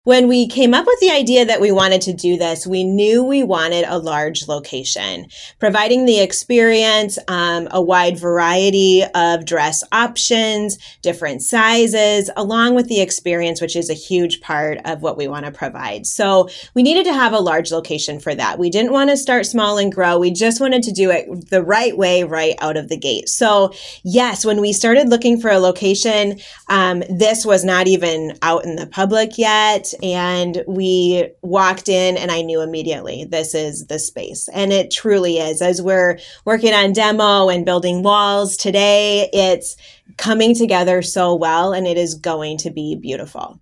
When we came up with the idea that we wanted to do this, we knew we wanted a large location, providing the experience, a wide variety of dress options, different sizes, along with the experience, which is a huge part of what we want to provide. So we needed to have a large location for that. We didn't want to start small and grow. We just wanted to do it the right way, right out of the gate. So yes, when we started looking for a location, this was not even out in the public yet. And we walked in and I knew immediately this is the space. And it truly is. As we're working on demo and building walls today, it's coming together so well and it is going to be beautiful.